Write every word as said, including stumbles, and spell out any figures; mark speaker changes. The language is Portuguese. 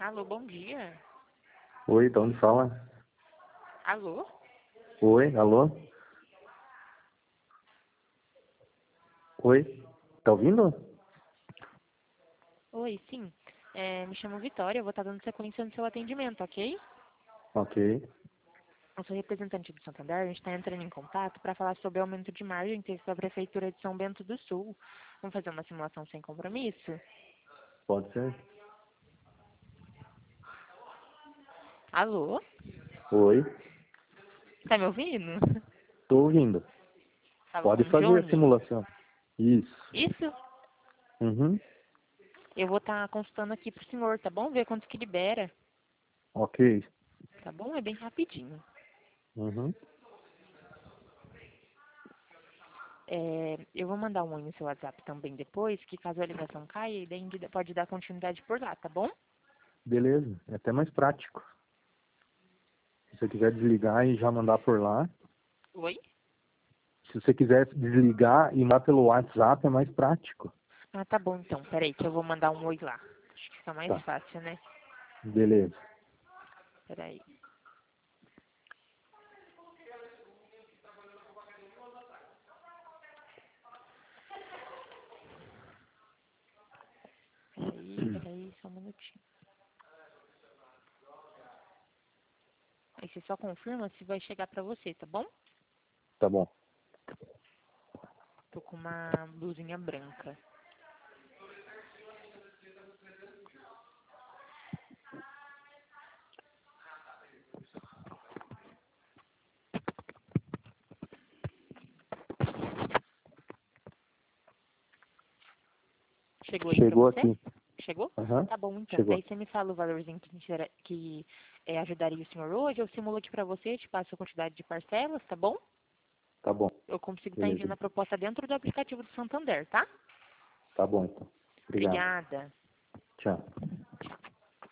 Speaker 1: Alô, bom dia.
Speaker 2: Oi, de onde fala?
Speaker 1: Alô?
Speaker 2: Oi, alô? Oi, tá ouvindo?
Speaker 1: Oi, sim. É, me chamo Vitória, eu vou estar dando sequência no seu atendimento, ok?
Speaker 2: Ok,
Speaker 1: Eu sou representante do Santander, a gente está entrando em contato para falar sobre o aumento de margem que teve para a Prefeitura de São Bento do Sul. Vamos fazer uma simulação sem compromisso?
Speaker 2: pode ser.
Speaker 1: Alô?
Speaker 2: Oi,
Speaker 1: Tá me ouvindo?
Speaker 2: tô ouvindo.
Speaker 1: Falo
Speaker 2: Pode
Speaker 1: com o
Speaker 2: fazer a
Speaker 1: Johnny.
Speaker 2: simulação. Isso.
Speaker 1: Isso?
Speaker 2: Uhum,
Speaker 1: Eu vou estar consultando aqui pro senhor, tá bom? Ver quanto que libera,
Speaker 2: ok.
Speaker 1: tá bom? É bem rapidinho.
Speaker 2: Uhum,
Speaker 1: É, eu vou mandar um oi no seu WhatsApp também depois, que caso a ligação caia, ele ainda pode dar continuidade por lá, tá bom?
Speaker 2: beleza, é até mais prático. Se você quiser desligar e já mandar por lá.
Speaker 1: Oi?
Speaker 2: Se você quiser desligar e mandar pelo WhatsApp, é mais prático.
Speaker 1: Ah, tá bom então. Peraí que eu vou mandar um oi lá. Acho que fica mais
Speaker 2: Tá,
Speaker 1: fácil, né?
Speaker 2: beleza.
Speaker 1: Peraí. Peraí, peraí, só um minutinho. Aí você só confirma se vai chegar pra você, tá bom?
Speaker 2: Tá bom.
Speaker 1: Tô com uma blusinha branca. Chegou aí pra
Speaker 2: Chegou
Speaker 1: você?
Speaker 2: aqui.
Speaker 1: Chegou?
Speaker 2: Aham,
Speaker 1: Tá bom então.
Speaker 2: chegou.
Speaker 1: Daí você me fala o valorzinho que, intera- que é, ajudaria o senhor hoje. Eu simulo aqui pra você, te passo a quantidade de parcelas, tá bom?
Speaker 2: Tá bom,
Speaker 1: Eu consigo estar
Speaker 2: beleza.
Speaker 1: enviando a proposta dentro do aplicativo do Santander, tá?
Speaker 2: Tá bom, então. Obrigado.
Speaker 1: Obrigada.
Speaker 2: Tchau.